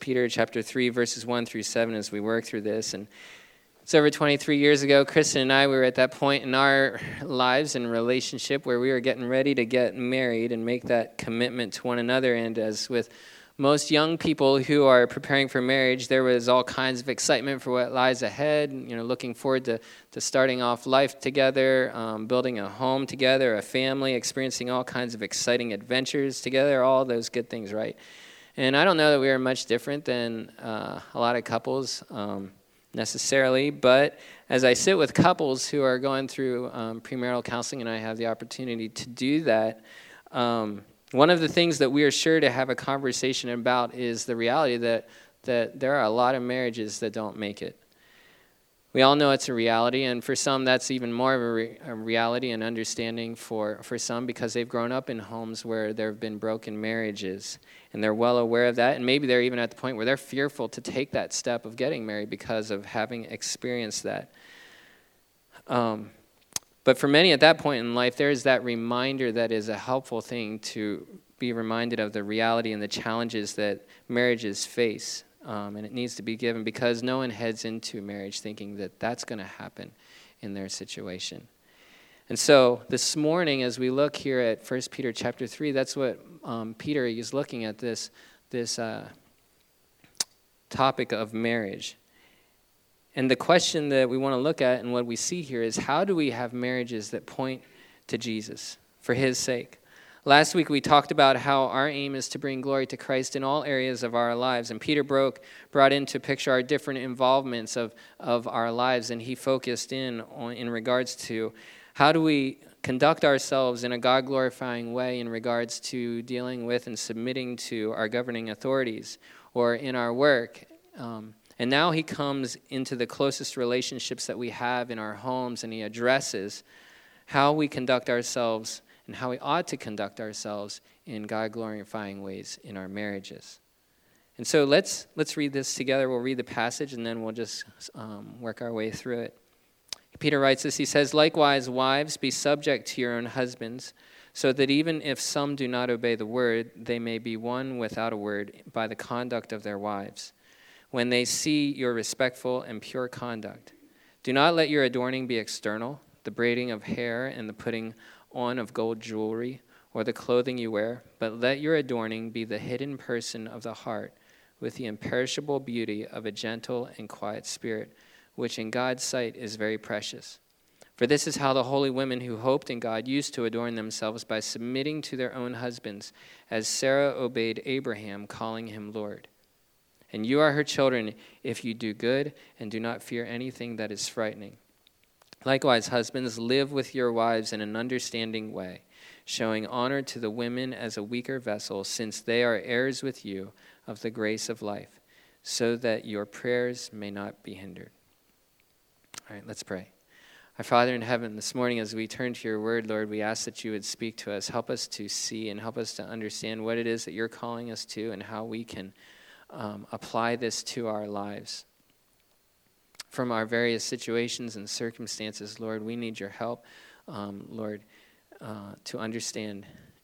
Peter chapter 3, verses 1 through 7 as we work through this. And it's over 23 years ago. Kristen and I, we were at that point in our lives and relationship where we were getting ready to get married and make that commitment to one another. And as with most young people who are preparing for marriage, there was all kinds of excitement for what lies ahead, looking forward to starting off life together, building a home together, a family, experiencing all kinds of exciting adventures together, all those good things, right? And I don't know that we are much different than a lot of couples necessarily, but as I sit with couples who are going through premarital counseling, and I have the opportunity to do that, one of the things that we are sure to have a conversation about is the reality that there are a lot of marriages that don't make it. We all know it's a reality, and for some that's even more of a reality and understanding for some because they've grown up in homes where there have been broken marriages, and they're well aware of that, and maybe they're even at the point where they're fearful to take that step of getting married because of having experienced that. But for many at that point in life, there is that reminder that is a helpful thing to be reminded of the reality and the challenges that marriages face. And it needs to be given because no one heads into marriage thinking that that's going to happen in their situation. And so this morning, as we look here at 1 Peter chapter 3, that's what Peter is looking at, this topic of marriage. And the question that we want to look at and what we see here is, how do we have marriages that point to Jesus for his sake? Last week we talked about how our aim is to bring glory to Christ in all areas of our lives. And Peter brought into picture our different involvements of our lives. And he focused in regards to how do we conduct ourselves in a God-glorifying way in regards to dealing with and submitting to our governing authorities or in our work. And now he comes into the closest relationships that we have in our homes, and he addresses how we conduct ourselves and how we ought to conduct ourselves in God-glorifying ways in our marriages. And so let's read this together. We'll read the passage, and then we'll just work our way through it. Peter writes this. He says, "Likewise, wives, be subject to your own husbands, so that even if some do not obey the word, they may be won without a word by the conduct of their wives, when they see your respectful and pure conduct. Do not let your adorning be external, the braiding of hair and the putting on of gold jewelry, or the clothing you wear, but let your adorning be the hidden person of the heart, with the imperishable beauty of a gentle and quiet spirit, which in God's sight is very precious. For this is how the holy women who hoped in God used to adorn themselves, by submitting to their own husbands, as Sarah obeyed Abraham, calling him Lord. And you are her children if you do good and do not fear anything that is frightening. Likewise, husbands, live with your wives in an understanding way, showing honor to the women as a weaker vessel, since they are heirs with you of the grace of life, so that your prayers may not be hindered." All right, let's pray. Our Father in heaven, this morning as we turn to your word, Lord, we ask that you would speak to us. Help us to see and help us to understand what it is that you're calling us to and how we can apply this to our lives. From our various situations and circumstances, Lord, we need your help, Lord, to understand,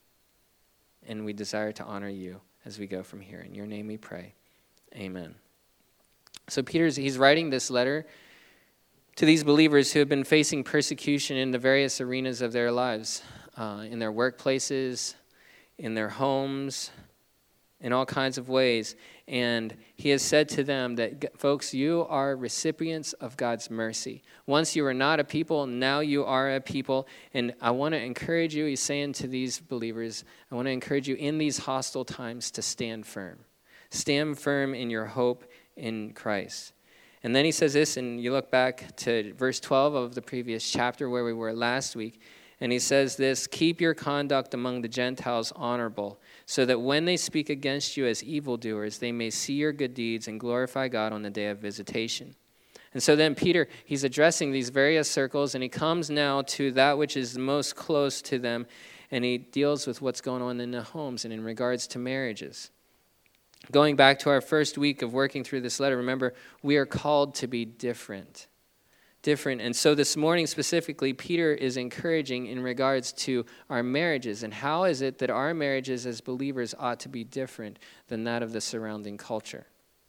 and we desire to honor you as we go from here. In your name we pray. Amen. So he's writing this letter to these believers who have been facing persecution in the various arenas of their lives, in their workplaces, in their homes, in all kinds of ways. And he has said to them that, folks, you are recipients of God's mercy. Once you were not a people, now you are a people. And I want to encourage you, he's saying to these believers, I want to encourage you in these hostile times to stand firm. Stand firm in your hope in Christ. And then he says this, and you look back to verse 12 of the previous chapter where we were last week, and he says this, "Keep your conduct among the Gentiles honorable, so that when they speak against you as evildoers, they may see your good deeds and glorify God on the day of visitation." And so then Peter, he's addressing these various circles, and he comes now to that which is most close to them, and he deals with what's going on in the homes and in regards to marriages. Going back to our first week of working through this letter, remember, we are called to be different. And so this morning specifically, Peter is encouraging in regards to our marriages, and how is it that our marriages as believers ought to be different than that of the surrounding culture.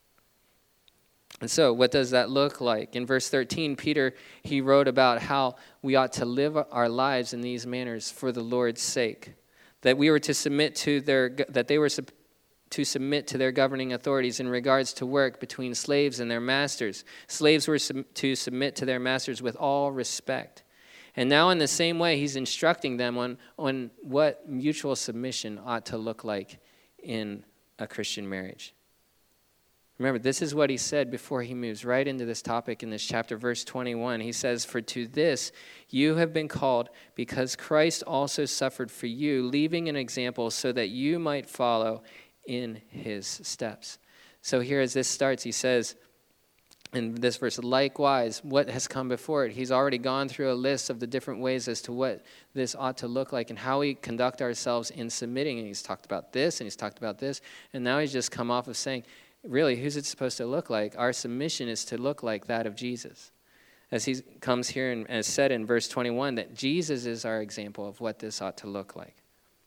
And so what does that look like? In verse 13, Peter, he wrote about how we ought to live our lives in these manners for the Lord's sake, that we were to submit to to submit to their governing authorities in regards to work between slaves and their masters. Slaves were to submit to their masters with all respect. And now in the same way, he's instructing them on what mutual submission ought to look like in a Christian marriage. Remember, this is what he said before he moves right into this topic in this chapter, verse 21. He says, "For to this you have been called, because Christ also suffered for you, leaving an example so that you might follow in his steps." So here as this starts, he says in this verse, likewise, what has come before it? He's already gone through a list of the different ways as to what this ought to look like and how we conduct ourselves in submitting. And he's talked about this and he's talked about this. And now he's just come off of saying, really, who's it supposed to look like? Our submission is to look like that of Jesus. As he comes here and as said in verse 21, that Jesus is our example of what this ought to look like.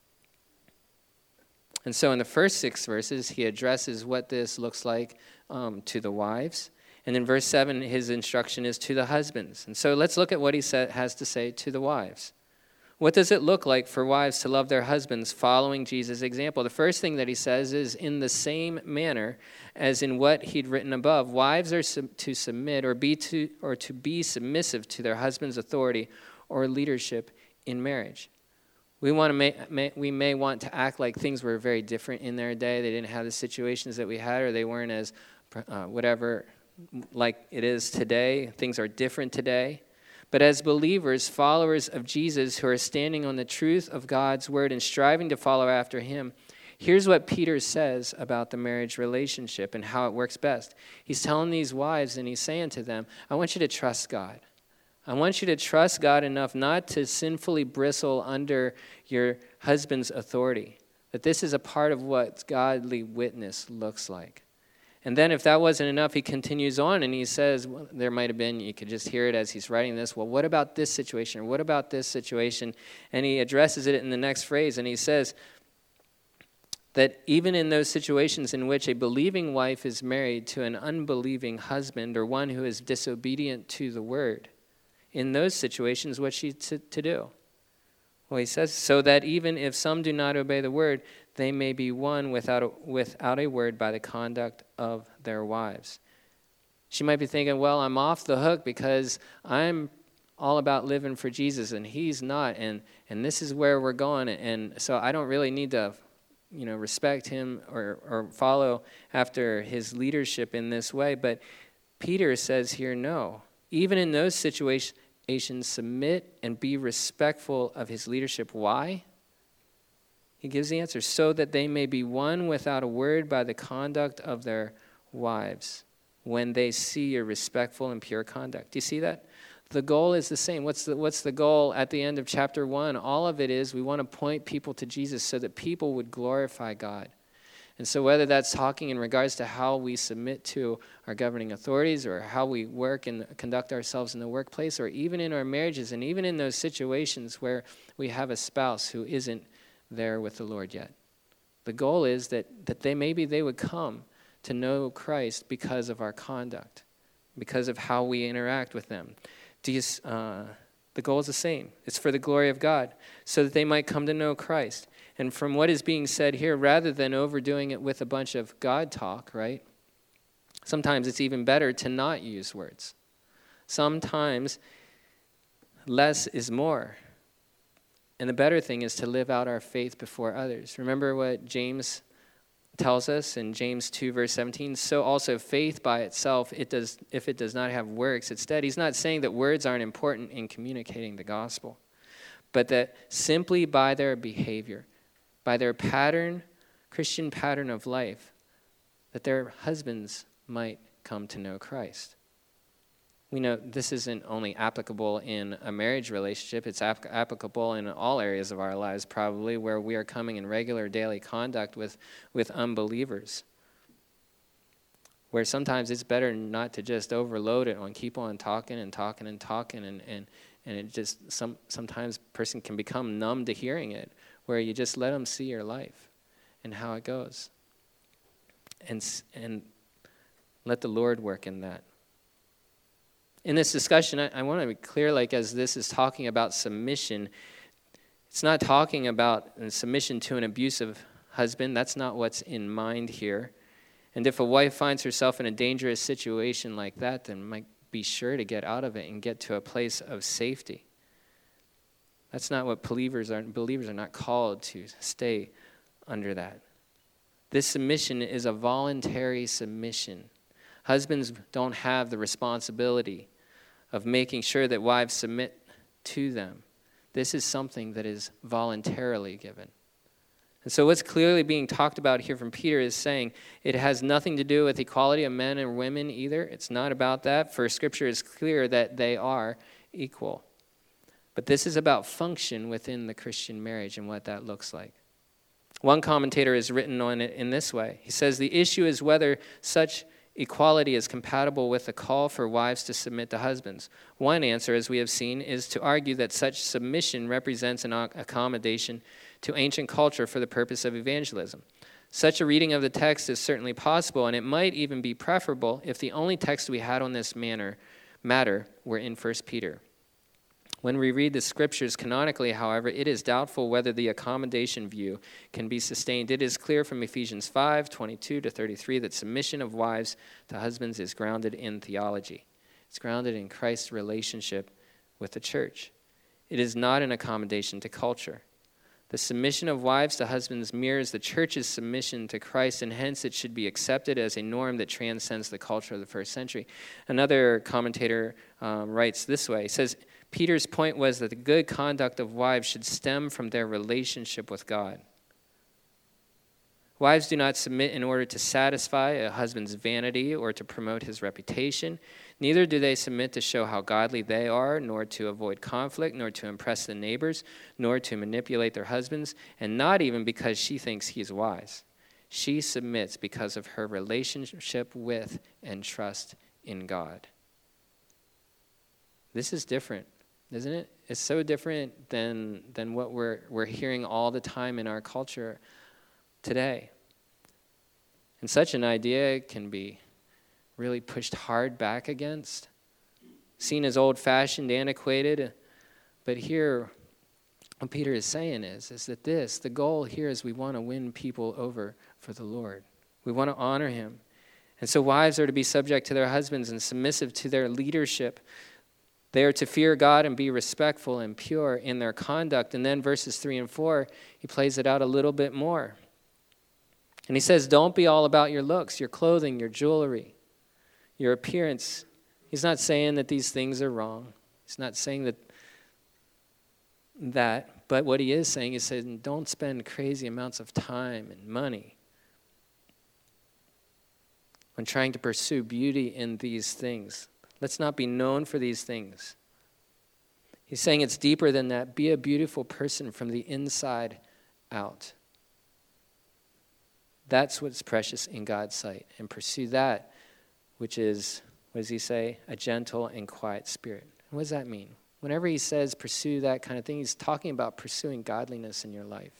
And so in the first 6 verses, he addresses what this looks like to the wives. And in verse 7, his instruction is to the husbands. And so let's look at what he has to say to the wives. What does it look like for wives to love their husbands following Jesus' example? The first thing that he says is in the same manner as in what he'd written above. Wives are to submit or to be submissive to their husband's authority or leadership in marriage. We may want to act like things were very different in their day. They didn't have the situations that we had, or they weren't as whatever like it is today. Things are different today. But as believers, followers of Jesus who are standing on the truth of God's word and striving to follow after him, here's what Peter says about the marriage relationship and how it works best. He's telling these wives and he's saying to them, I want you to trust God. I want you to trust God enough not to sinfully bristle under your husband's authority. That this is a part of what godly witness looks like. And then if that wasn't enough, he continues on and he says, well, there might have been, you could just hear it as he's writing this, well, what about this situation? Or what about this situation? And he addresses it in the next phrase, and he says that even in those situations in which a believing wife is married to an unbelieving husband or one who is disobedient to the word, in those situations, what's she to do? Well, he says, so that even if some do not obey the word, they may be won without a word by the conduct of their wives. She might be thinking, well, I'm off the hook because I'm all about living for Jesus and he's not, and this is where we're going, and so I don't really need to, respect him or follow after his leadership in this way. But Peter says here, no. Even in those situations, submit and be respectful of his leadership. Why? He gives the answer, so that they may be won without a word by the conduct of their wives when they see your respectful and pure conduct. Do you see that? The goal is the same. What's the goal at the end of chapter 1? All of it is we want to point people to Jesus so that people would glorify God. And so whether that's talking in regards to how we submit to our governing authorities or how we work and conduct ourselves in the workplace or even in our marriages and even in those situations where we have a spouse who isn't there with the Lord yet. The goal is that they would come to know Christ because of our conduct, because of how we interact with them. The goal is the same. It's for the glory of God, so that they might come to know Christ. And from what is being said here, rather than overdoing it with a bunch of God talk, right? Sometimes it's even better to not use words. Sometimes less is more. And the better thing is to live out our faith before others. Remember what James tells us in James 2, verse 17? So also faith by itself, if it does not have works, instead, he's not saying that words aren't important in communicating the gospel, but that simply by their behavior, by their Christian pattern of life, that their husbands might come to know Christ. We know this isn't only applicable in a marriage relationship, it's applicable in all areas of our lives probably, where we are coming in regular daily contact with unbelievers. Where sometimes it's better not to just overload it and keep on talking and it just sometimes a person can become numb to hearing it, where you just let them see your life and how it goes. And Let the Lord work in that. In this discussion, I want to be clear, like as this is talking about submission, it's not talking about submission to an abusive husband. That's not what's in mind here. And if a wife finds herself in a dangerous situation like that, then might be sure to get out of it and get to a place of safety. That's not what believers are not called to stay under that. This submission is a voluntary submission. Husbands don't have the responsibility of making sure that wives submit to them. This is something that is voluntarily given. And so what's clearly being talked about here from Peter is saying it has nothing to do with equality of men and women either. It's not about that, for Scripture is clear that they are equal. But this is about function within the Christian marriage and what that looks like. One commentator has written on it in this way. He says, the issue is whether such equality is compatible with the call for wives to submit to husbands. One answer, as we have seen, is to argue that such submission represents an accommodation to ancient culture for the purpose of evangelism. Such a reading of the text is certainly possible, and it might even be preferable if the only text we had on this matter were in 1 Peter. When we read the scriptures canonically, however, it is doubtful whether the accommodation view can be sustained. It is clear from Ephesians 5:22-33 that submission of wives to husbands is grounded in theology. It's grounded in Christ's relationship with the church. It is not an accommodation to culture. The submission of wives to husbands mirrors the church's submission to Christ, and hence it should be accepted as a norm that transcends the culture of the first century. Another commentator writes this way. He says, Peter's point was that the good conduct of wives should stem from their relationship with God. Wives do not submit in order to satisfy a husband's vanity or to promote his reputation. Neither do they submit to show how godly they are, nor to avoid conflict, nor to impress the neighbors, nor to manipulate their husbands, and not even because she thinks he is wise. She submits because of her relationship with and trust in God. This is different, isn't it? It's so different than what we're hearing all the time in our culture today. And such an idea can be really pushed hard back against, seen as old-fashioned, antiquated. But here, what Peter is saying is that the goal here is we want to win people over for the Lord. We want to honor him. And so wives are to be subject to their husbands and submissive to their leadership. They are to fear God and be respectful and pure in their conduct. And then verses 3 and 4, he plays it out a little bit more. And he says, don't be all about your looks, your clothing, your jewelry, your appearance. He's not saying that these things are wrong. He's not saying that. But what he is saying is saying, don't spend crazy amounts of time and money on trying to pursue beauty in these things. Let's not be known for these things. He's saying it's deeper than that. Be a beautiful person from the inside out. That's what's precious in God's sight. And pursue that, which is, what does he say? A gentle and quiet spirit. What does that mean? Whenever he says pursue that kind of thing, he's talking about pursuing godliness in your life.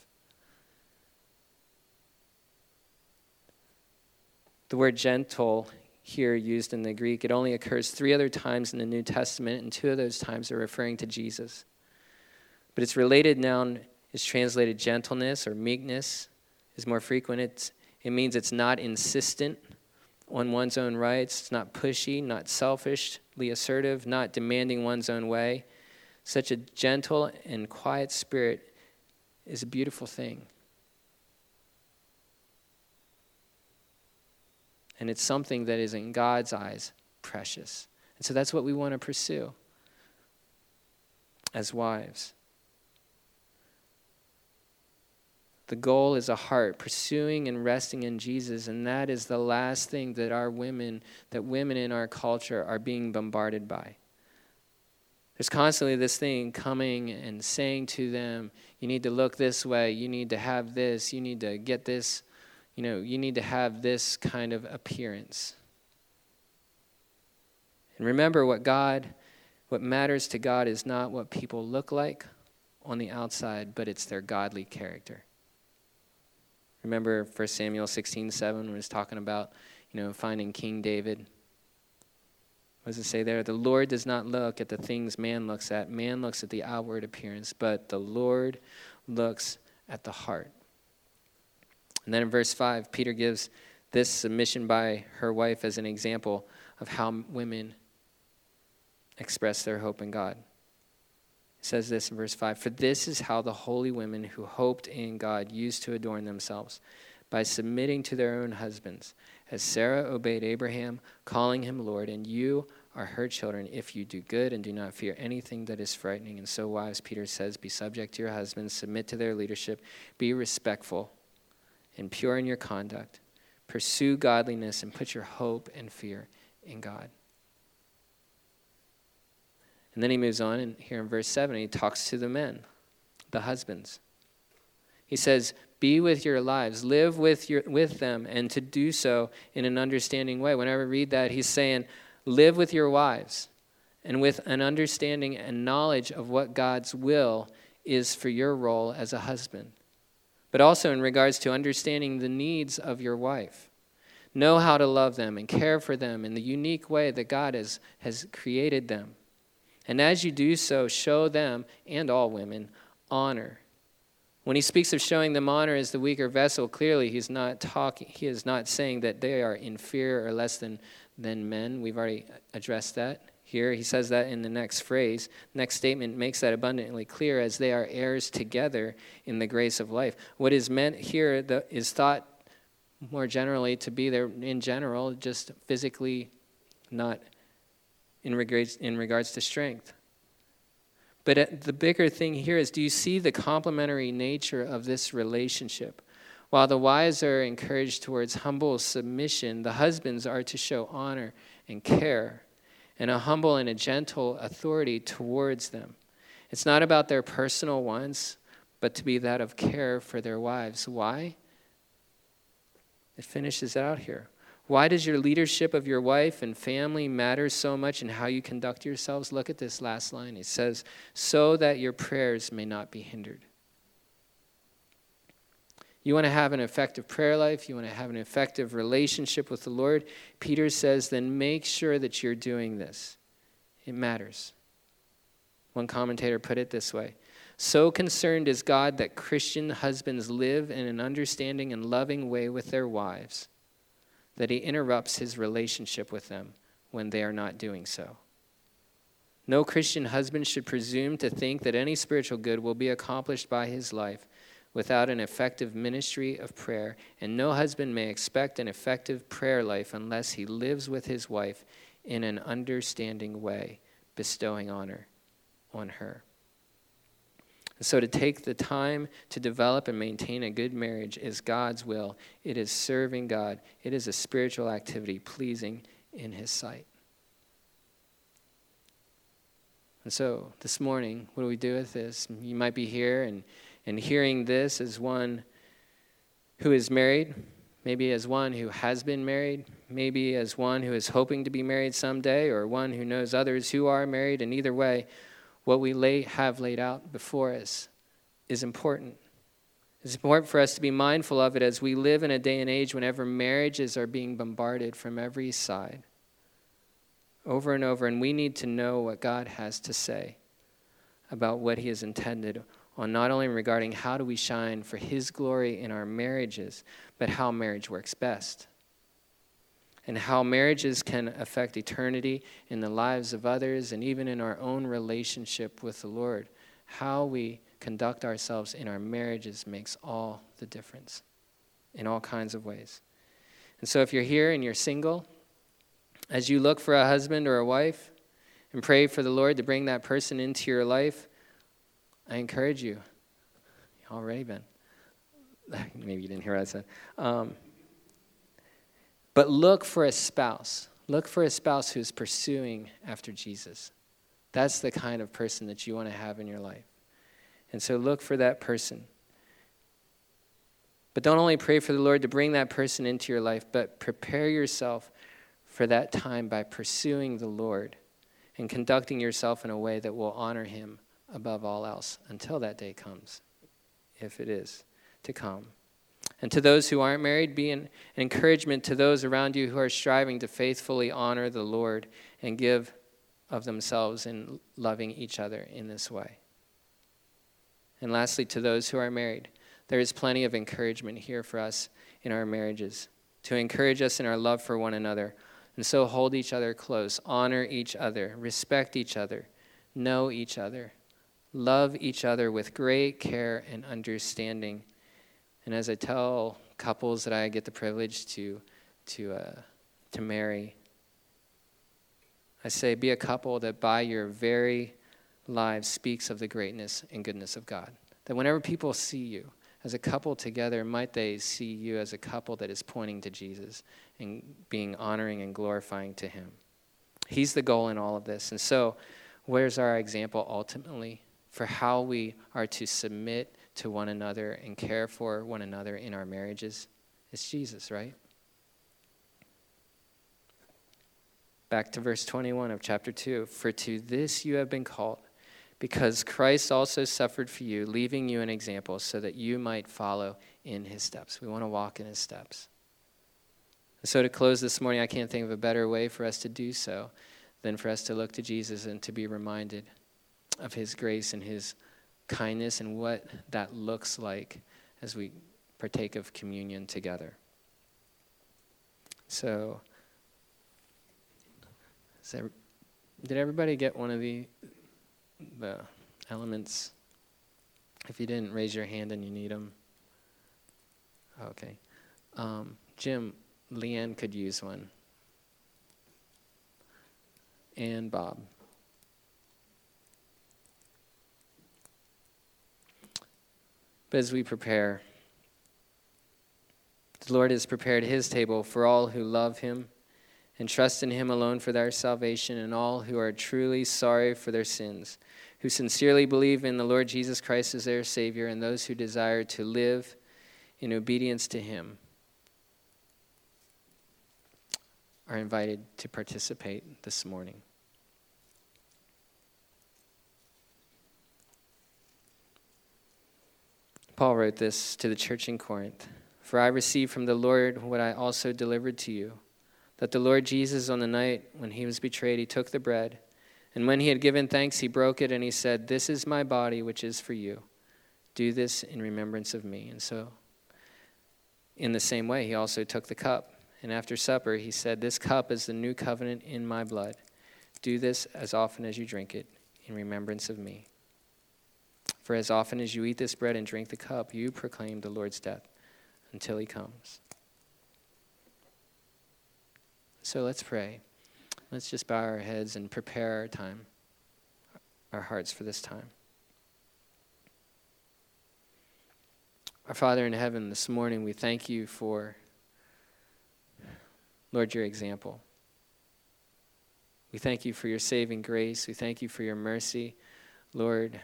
The word gentle here used in the Greek, it only occurs 3 other times in the New Testament, and 2 of those times are referring to Jesus. But its related noun is translated gentleness or meekness is more frequent. It means it's not insistent on one's own rights. It's not pushy, not selfishly assertive, not demanding one's own way. Such a gentle and quiet spirit is a beautiful thing. And it's something that is in God's eyes precious. And so that's what we want to pursue as wives. The goal is a heart pursuing and resting in Jesus, and that is the last thing that women in our culture are being bombarded by. There's constantly this thing coming and saying to them, you need to look this way, you need to have this, you need to get this, you need to have this kind of appearance. And remember, what matters to God is not what people look like on the outside, but it's their godly character. Remember 1 Samuel 16:7 when it's talking about, finding King David. What does it say there? The Lord does not look at the things man looks at. Man looks at the outward appearance, but the Lord looks at the heart. And then in verse 5, Peter gives this submission by her wife as an example of how women express their hope in God. It says this in verse 5, "For this is how the holy women who hoped in God used to adorn themselves, by submitting to their own husbands, as Sarah obeyed Abraham, calling him Lord, and you are her children if you do good and do not fear anything that is frightening. And so, wives," Peter says, "be subject to your husbands, submit to their leadership, be respectful and pure in your conduct. Pursue godliness and put your hope and fear in God." And then he moves on, and here in verse 7, he talks to the men, the husbands. He says, "Be with your lives, live with them, and to do so in an understanding way." Whenever I read that, he's saying, live with your wives, and with an understanding and knowledge of what God's will is for your role as a husband. But also in regards to understanding the needs of your wife. Know how to love them and care for them in the unique way that God has created them. And as you do so, show them, and all women, honor. When he speaks of showing them honor as the weaker vessel, clearly he is not saying that they are inferior or less than men. We've already addressed that here. He says that in the next phrase. Next statement makes that abundantly clear, as they are heirs together in the grace of life. What is meant here is thought more generally to be there in general, just physically, not in regards to strength. But the bigger thing here is, do you see the complementary nature of this relationship? While the wives are encouraged towards humble submission, the husbands are to show honor and care and a humble and a gentle authority towards them. It's not about their personal wants, but to be that of care for their wives. Why? It finishes it out here. Why does your leadership of your wife and family matter so much in how you conduct yourselves? Look at this last line. It says, "so that your prayers may not be hindered." You want to have an effective prayer life, you want to have an effective relationship with the Lord, Peter says, then make sure that you're doing this. It matters. One commentator put it this way: "So concerned is God that Christian husbands live in an understanding and loving way with their wives, that he interrupts his relationship with them when they are not doing so. No Christian husband should presume to think that any spiritual good will be accomplished by his life without an effective ministry of prayer, and no husband may expect an effective prayer life unless he lives with his wife in an understanding way, bestowing honor on her." So to take the time to develop and maintain a good marriage is God's will. It is serving God. It is a spiritual activity pleasing in his sight. And so this morning, what do we do with this? You might be here and hearing this as one who is married, maybe as one who has been married, maybe as one who is hoping to be married someday, or one who knows others who are married. And either way, what we have laid out before us is important. It's important for us to be mindful of it as we live in a day and age whenever marriages are being bombarded from every side, over and over, and we need to know what God has to say about what he has intended on, not only regarding how do we shine for his glory in our marriages, but how marriage works best, and how marriages can affect eternity in the lives of others and even in our own relationship with the Lord. How we conduct ourselves in our marriages makes all the difference in all kinds of ways. And so if you're here and you're single, as you look for a husband or a wife and pray for the Lord to bring that person into your life, I encourage you. You've already been. Maybe you didn't hear what I said. But look for a spouse. Look for a spouse who's pursuing after Jesus. That's the kind of person that you want to have in your life. And so look for that person. But don't only pray for the Lord to bring that person into your life, but prepare yourself for that time by pursuing the Lord and conducting yourself in a way that will honor him above all else until that day comes, if it is to come. And to those who aren't married, be an encouragement to those around you who are striving to faithfully honor the Lord and give of themselves in loving each other in this way. And lastly, to those who are married, there is plenty of encouragement here for us in our marriages, to encourage us in our love for one another. And so hold each other close, honor each other, respect each other, know each other, love each other with great care and understanding. And as I tell couples that I get the privilege to marry, I say, be a couple that by your very lives speaks of the greatness and goodness of God. That whenever people see you as a couple together, might they see you as a couple that is pointing to Jesus and being honoring and glorifying to him. He's the goal in all of this. And so, where's our example ultimately for how we are to submit to one another and care for one another in our marriages? It's Jesus, right? Back to verse 21 of chapter 2. For to this you have been called, because Christ also suffered for you, leaving you an example so that you might follow in his steps. We want to walk in his steps. So to close this morning, I can't think of a better way for us to do so than for us to look to Jesus and to be reminded of his grace and his kindness and what that looks like as we partake of communion together. So, did everybody get one of the elements? If you didn't, raise your hand and you need them. Okay. Jim, Leanne could use one. And Bob. But as we prepare, the Lord has prepared his table for all who love him and trust in him alone for their salvation, and all who are truly sorry for their sins, who sincerely believe in the Lord Jesus Christ as their Savior, and those who desire to live in obedience to him are invited to participate this morning. Paul wrote this to the church in Corinth. For I received from the Lord what I also delivered to you, that the Lord Jesus, on the night when he was betrayed, he took the bread, and when he had given thanks, he broke it, and he said, "This is my body, which is for you. Do this in remembrance of me." And so, in the same way, he also took the cup, and after supper, he said, "This cup is the new covenant in my blood. Do this as often as you drink it in remembrance of me. For as often as you eat this bread and drink the cup, you proclaim the Lord's death until he comes." So let's pray. Let's just bow our heads and prepare our time, our hearts for this time. Our Father in heaven, this morning we thank you for, Lord, your example. We thank you for your saving grace. We thank you for your mercy, Lord.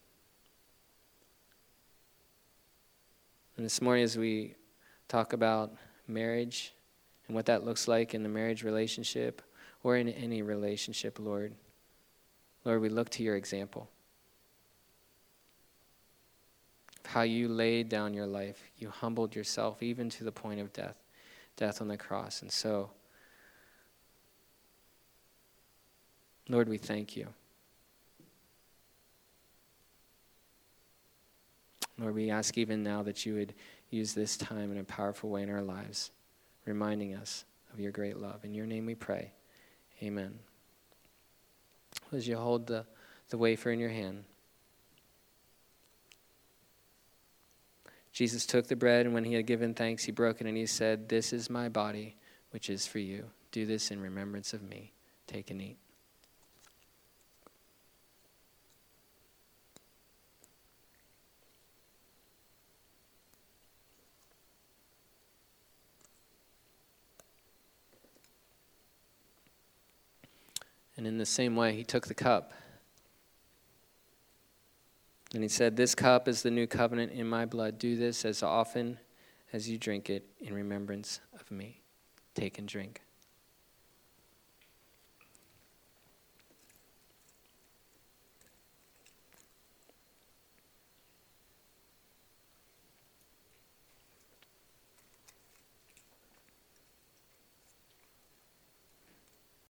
And this morning as we talk about marriage and what that looks like in the marriage relationship or in any relationship, Lord, we look to your example. How you laid down your life. You humbled yourself even to the point of death on the cross. And so, Lord, we thank you. Lord, we ask even now that you would use this time in a powerful way in our lives, reminding us of your great love. In your name we pray. Amen. As you hold the wafer in your hand, Jesus took the bread, and when he had given thanks, he broke it, and he said, "This is my body, which is for you. Do this in remembrance of me." Take and eat. And in the same way, he took the cup. And he said, "This cup is the new covenant in my blood. Do this as often as you drink it in remembrance of me." Take and drink.